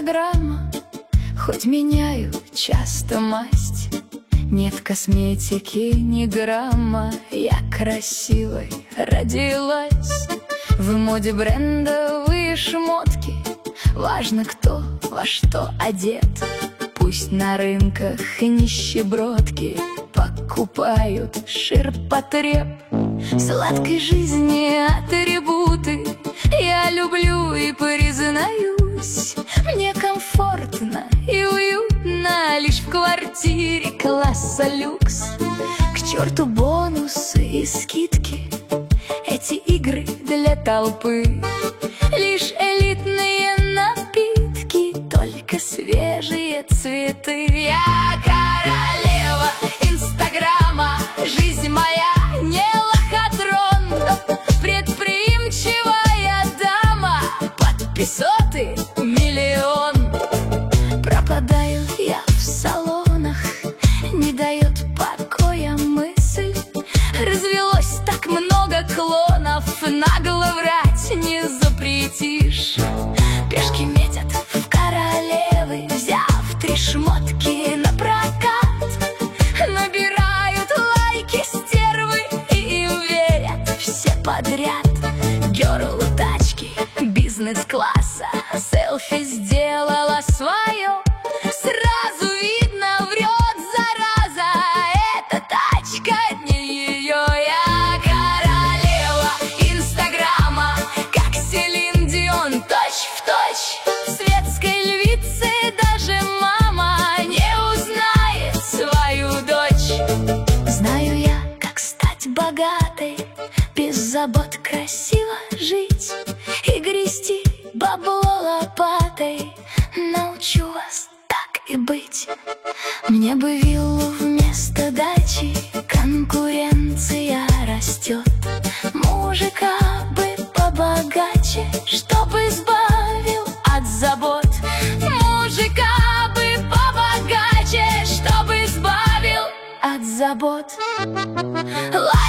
Инстаграма, хоть меняю часто масть, нет косметики ни грамма. Я красивой родилась. В моде брендовые шмотки, важно, кто во что одет. Пусть на рынках нищебродки покупают ширпотреб. Сладкой жизни атрибуты я люблю и признаюсь. Мне комфортно и уютно лишь в квартире класса люкс. К черту бонусы и скидки, эти игры для толпы. Лишь элитные напитки, только свежие цветы. Я королева Инстаграма, жизнь моя не лохотрон. Предприимчивая дама, подписоты миллион. Пропадаю я в салонах, не дает покоя мысль. Развелось так много клонов, нагло врать не запретишь. Пешки метят в королевы, взяв 3 шмотки на прокат. Набирают лайки стервы и им верят все подряд. Герл тачки бизнес-класса, селфи сделала свое. Сразу видно, врет зараза, эта тачка не ее. Я королева Инстаграма, как Селин Дион, точь-в-точь. Светской львицы даже мама не узнает свою дочь. Знаю я, как стать богатой, без забот красиво жить и грести бабло лопатой. Научу вас так и быть. Мне бы виллу вместо дачи, конкуренция растет. Мужика бы побогаче, чтоб избавил от забот. Мужика бы побогаче, чтоб избавил от забот.